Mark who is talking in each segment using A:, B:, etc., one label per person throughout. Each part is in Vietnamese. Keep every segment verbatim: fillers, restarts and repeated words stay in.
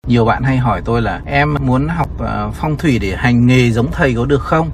A: Nhiều bạn hay hỏi tôi là em muốn học uh, phong thủy để hành nghề giống thầy có được không?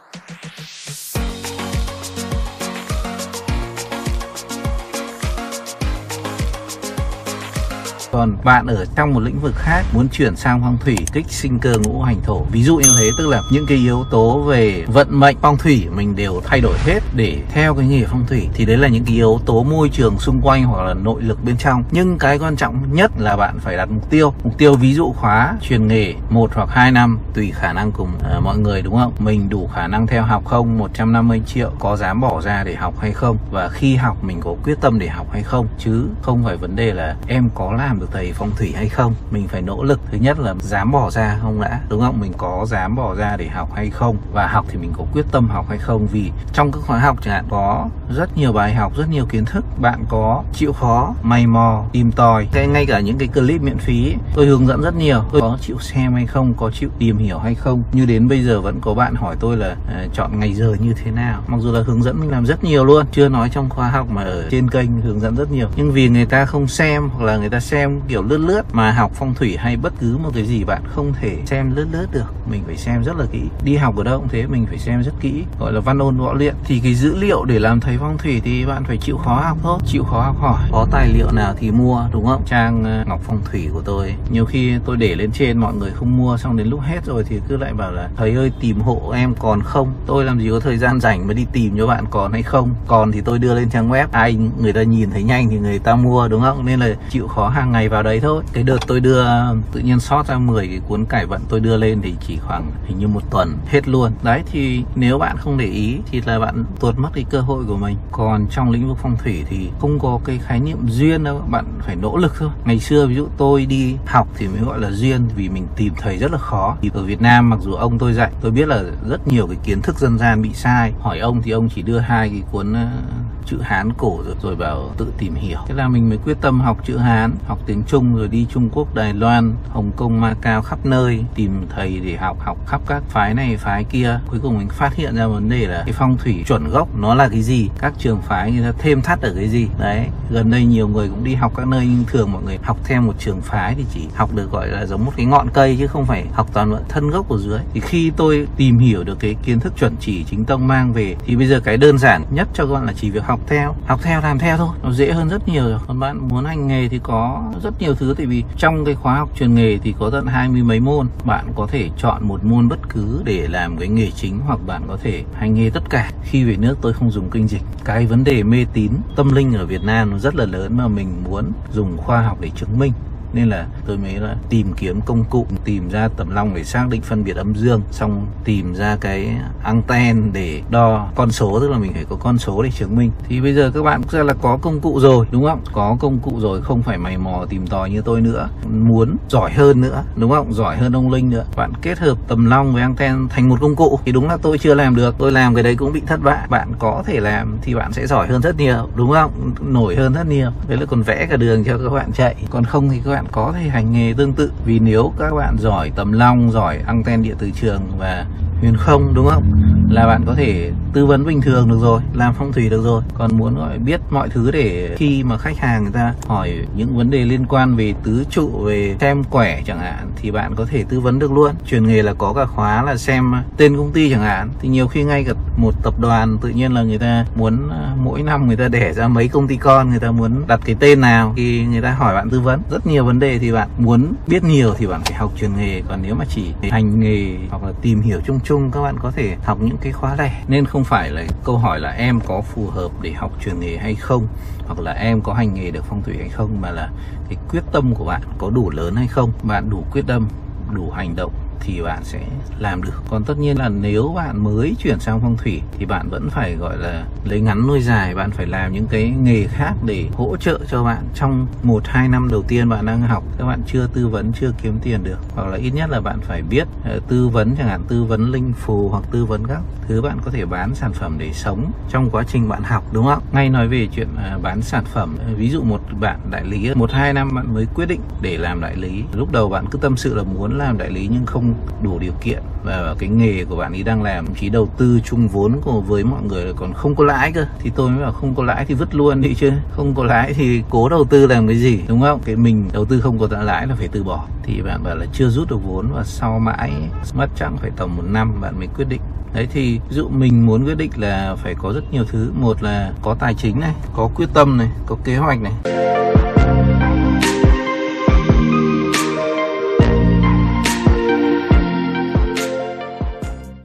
A: Còn bạn ở trong một lĩnh vực khác muốn chuyển sang phong thủy, kích sinh cơ ngũ hành thổ, ví dụ như thế, tức là những cái yếu tố về vận mệnh phong thủy mình đều thay đổi hết để theo cái nghề phong thủy, thì đấy là những cái yếu tố môi trường xung quanh hoặc là nội lực bên trong. Nhưng cái quan trọng nhất là bạn phải đặt mục tiêu. Mục tiêu ví dụ khóa truyền nghề một hoặc hai năm tùy khả năng cùng uh, mọi người, đúng không? Mình đủ khả năng theo học không? một trăm năm mươi triệu có dám bỏ ra để học hay không? Và khi học mình có quyết tâm để học hay không? Chứ không phải vấn đề là em có làm được thầy phong thủy hay không. Mình phải nỗ lực. Thứ nhất là dám bỏ ra không đã, đúng không? Mình có dám bỏ ra để học hay không, và học thì mình có quyết tâm học hay không. Vì trong các khóa học chẳng hạn có rất nhiều bài học, rất nhiều kiến thức, bạn có chịu khó mày mò tìm tòi. Cái ngay cả những cái clip miễn phí tôi hướng dẫn rất nhiều, tôi có chịu xem hay không, có chịu tìm hiểu hay không. Như đến bây giờ vẫn có bạn hỏi tôi là uh, chọn ngày giờ như thế nào, mặc dù là hướng dẫn mình làm rất nhiều luôn, chưa nói trong khóa học mà ở trên kênh hướng dẫn rất nhiều. Nhưng vì người ta không xem, hoặc là người ta xem kiểu lướt lướt, mà học phong thủy hay bất cứ một cái gì bạn không thể xem lướt lướt được, mình phải xem rất là kỹ. Đi học ở đâu cũng thế, mình phải xem rất kỹ, gọi là văn ôn võ luyện. Thì cái dữ liệu để làm thầy phong thủy thì bạn phải chịu khó học thôi, chịu khó học hỏi. Có tài liệu nào thì mua, đúng không? Trang uh, Ngọc Phong Thủy của tôi, nhiều khi tôi để lên trên mọi người không mua, xong đến lúc hết rồi thì cứ lại bảo là thầy ơi tìm hộ em còn không. Tôi làm gì có thời gian rảnh mà đi tìm cho bạn còn hay không. Còn thì tôi đưa lên trang web, ai người ta nhìn thấy nhanh thì người ta mua, đúng không? Nên là chịu khó hàng ngày vào đấy thôi. Cái đợt tôi đưa tự nhiên sót ra mười cái cuốn cải vận tôi đưa lên thì chỉ khoảng hình như một tuần hết luôn. Đấy, thì nếu bạn không để ý thì là bạn tuột mất cái cơ hội của mình. Còn trong lĩnh vực phong thủy thì không có cái khái niệm duyên đâu, bạn phải nỗ lực thôi. Ngày xưa ví dụ tôi đi học thì mới gọi là duyên, vì mình tìm thầy rất là khó. Thì ở Việt Nam mặc dù ông tôi dạy, tôi biết là rất nhiều cái kiến thức dân gian bị sai. Hỏi ông thì ông chỉ đưa hai cái cuốn uh, chữ Hán cổ rồi, rồi bảo tự tìm hiểu. Thế là mình mới quyết tâm học chữ Hán, học tiếng Trung, rồi đi Trung Quốc, Đài Loan, Hồng Kông, Macau, khắp nơi tìm thầy để học, học khắp các phái này phái kia. Cuối cùng mình phát hiện ra vấn đề là cái phong thủy chuẩn gốc nó là cái gì, các trường phái người ta thêm thắt ở cái gì. Đấy, gần đây nhiều người cũng đi học các nơi, nhưng thường mọi người học theo một trường phái thì chỉ học được gọi là giống một cái ngọn cây, chứ không phải học toàn bộ thân gốc ở dưới. Thì khi tôi tìm hiểu được cái kiến thức chuẩn chỉ chính tông mang về thì bây giờ cái đơn giản nhất cho các bạn là chỉ việc học theo, học theo làm theo thôi, nó dễ hơn rất nhiều rồi. Còn bạn muốn hành nghề thì có rất nhiều thứ, tại vì trong cái khóa học truyền nghề thì có tận hai mươi mấy môn. Bạn có thể chọn một môn bất cứ để làm cái nghề chính, hoặc bạn có thể hành nghề tất cả. Khi về nước tôi không dùng kinh dịch. Cái vấn đề mê tín tâm linh ở Việt Nam nó rất là lớn, mà mình muốn dùng khoa học để chứng minh, nên là tôi mới là tìm kiếm công cụ, tìm ra tầm long để xác định phân biệt âm dương, xong tìm ra cái anten để đo con số, tức là mình phải có con số để chứng minh. Thì bây giờ các bạn cũng ra là có công cụ rồi, đúng không? Có công cụ rồi, không phải mày mò tìm tòi như tôi nữa. Muốn giỏi hơn nữa, đúng không? Giỏi hơn ông Linh nữa, bạn kết hợp tầm long với anten thành một công cụ. Thì đúng là tôi chưa làm được, tôi làm cái đấy cũng bị thất bại. Bạn có thể làm thì bạn sẽ giỏi hơn rất nhiều, đúng không? Nổi hơn rất nhiều. Đấy là còn vẽ cả đường cho các bạn chạy. Còn không thì các bạn có thể hành nghề tương tự. Vì nếu các bạn giỏi tầm long, giỏi anten địa từ trường và huyền không, đúng không, là bạn có thể tư vấn bình thường được rồi, làm phong thủy được rồi. Còn muốn gọi biết mọi thứ để khi mà khách hàng người ta hỏi những vấn đề liên quan về tứ trụ, về xem quẻ chẳng hạn, thì bạn có thể tư vấn được luôn. Truyền nghề là có cả khóa là xem tên công ty chẳng hạn, thì nhiều khi ngay cả một tập đoàn tự nhiên là người ta muốn mỗi năm người ta đẻ ra mấy công ty con, người ta muốn đặt cái tên nào thì người ta hỏi bạn tư vấn. Rất nhiều vấn đề thì bạn muốn biết nhiều thì bạn phải học truyền nghề. Còn nếu mà chỉ hành nghề hoặc là tìm hiểu chung chung, các bạn có thể học những cái khóa lẻ. Nên không phải là câu hỏi là em có phù hợp để học truyền nghề hay không, hoặc là em có hành nghề được phong thủy hay không, mà là cái quyết tâm của bạn có đủ lớn hay không. Bạn đủ quyết tâm, đủ hành động thì bạn sẽ làm được. Còn tất nhiên là nếu bạn mới chuyển sang phong thủy thì bạn vẫn phải gọi là lấy ngắn nuôi dài. Bạn phải làm những cái nghề khác để hỗ trợ cho bạn trong một hai năm đầu tiên bạn đang học. Các bạn chưa tư vấn, chưa kiếm tiền được, hoặc là ít nhất là bạn phải biết uh, tư vấn, chẳng hạn tư vấn linh phù hoặc tư vấn các thứ bạn có thể bán sản phẩm để sống trong quá trình bạn học, đúng không? Ngay nói về chuyện uh, bán sản phẩm, uh, ví dụ một bạn đại lý một hai năm bạn mới quyết định để làm đại lý. Lúc đầu bạn cứ tâm sự là muốn làm đại lý nhưng không không đủ điều kiện và cái nghề của bạn ấy đang làm, thậm chí đầu tư chung vốn của với mọi người còn không có lãi cơ, thì tôi mới bảo không có lãi thì vứt luôn đi chứ, không có lãi thì cố đầu tư làm cái gì, đúng không? Cái mình đầu tư không có lãi là phải từ bỏ. Thì bạn bảo là chưa rút được vốn và sau mãi mất chắc phải tầm một năm bạn mới quyết định. Đấy thì ví dụ mình muốn quyết định là phải có rất nhiều thứ. Một là có tài chính này, có quyết tâm này, có kế hoạch này.